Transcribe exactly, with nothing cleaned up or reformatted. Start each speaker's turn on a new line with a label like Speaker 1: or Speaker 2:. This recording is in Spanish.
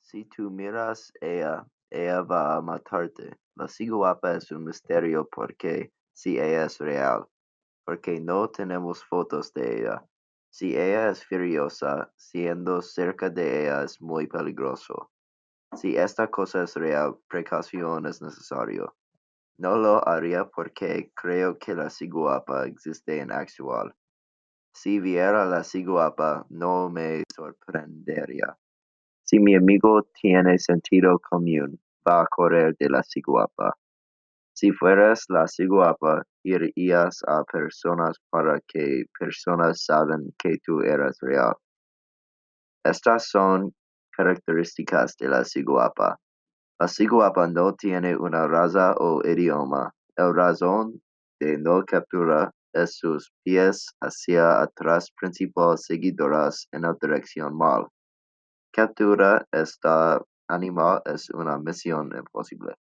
Speaker 1: Si tú miras ella, ella va a matarte. La ciguapa es un misterio porque si ella es real, porque no tenemos fotos de ella. Si ella es furiosa, siendo cerca de ella es muy peligroso. Si esta cosa es real, precaución es necesario. No lo haría porque creo que la ciguapa existe en actual. Si viera la ciguapa, no me sorprendería. Si mi amigo tiene sentido común, va a correr de la ciguapa. Si fueras la ciguapa, irías a personas para que personas saben que tú eres real. Estas son características de la ciguapa. La ciguapa no tiene una raza o idioma. El razón de no captura es sus pies hacia atrás principal seguidoras en la dirección mal. Captura esta animal es una misión imposible.